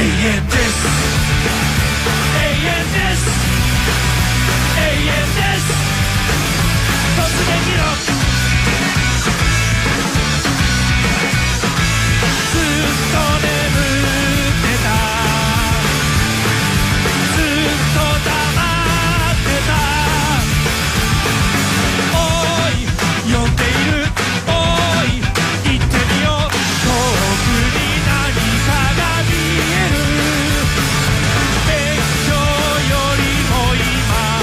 遠です、永遠です、永遠です、突撃ロック、ずっと眠ってた、ずっと黙ってた、おい呼んでいる、おい言ってみよう、遠くに何かが見える、勉強よりも今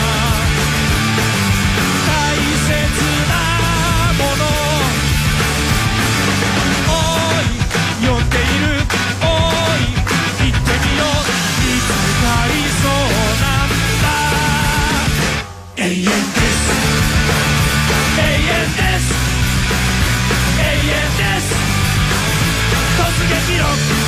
大切なもの、おい呼んでいる、おい言ってみよう、見つかりそうなんだ、永遠です、永遠です、永遠です、突撃ロック